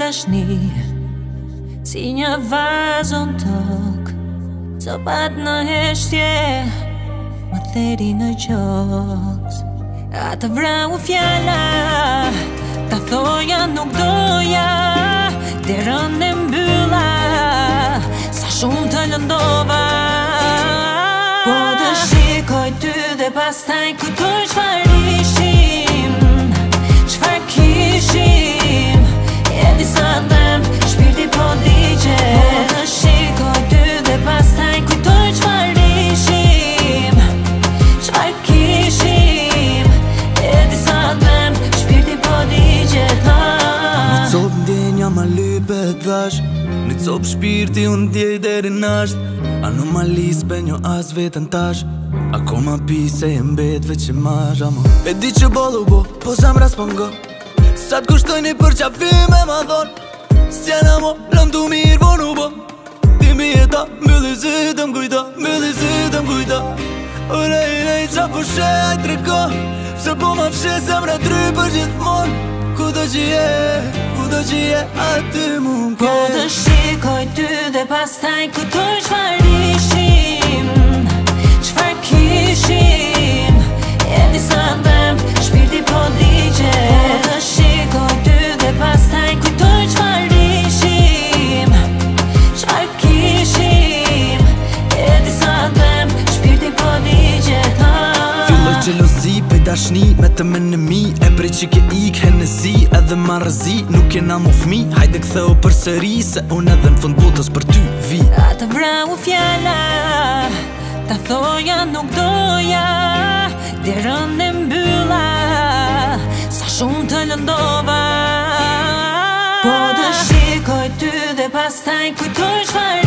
dashni, si një vazon tok, të pat në heshtje, më theri në gjoks. A të vrau fjalla, ta thoja nuk doja, derën e mbylla, sa shumë të lëndova. Po të shikoj ty dhe pastaj kujtoj çfarë ishim, çfarë kishim, e disa ndem, shpirti po digje. Po të shikoj ty dhe pastaj kujtoj çfarë ishim, çfarë kishim, e disa ndem, shpirti po digje. Në copë ndjenja ma lypet dhash, në copë shpirti unë djej deri nasht. Anomali s'benjo as vetën tash, akoma pi se e mbet veç e marr. Amo e di që bollu bo, po zemra s'pongo, sa t'kushtojni për qafime ma thon. S'jena mo, lëndu mirë vonu bo, ti mi e ta, mbylli zytë m'kujta, mbylli zytë m'kujta. Urej, qa po she aj treko, se po ma fshe zemra try për gjithmon. Kudo që je, aty mu m'ke. Po të shikoj ty dhe pastaj kujtoj çfarë ishim, çfarë kishim, e disa ndem, shpirti po digje. Po të shikoj ty dhe pastaj kujtoj çfarë ishim, çfarë kishim, e disa ndem, shpirti po digje. Filloj gjelozi, pej dashni, me të menemi, e prej që ke ik, henesi, edhe marrëzi. Nuk jena mu fmi, hajde ktheu për sëri, se unë edhe në fund botës për ty vi. A të vrau fjalla, ta thoja nuk doja, derën e mbylla, sa shumë të lëndova. Po të shikoj ty dhe pastaj kujtoj çfarë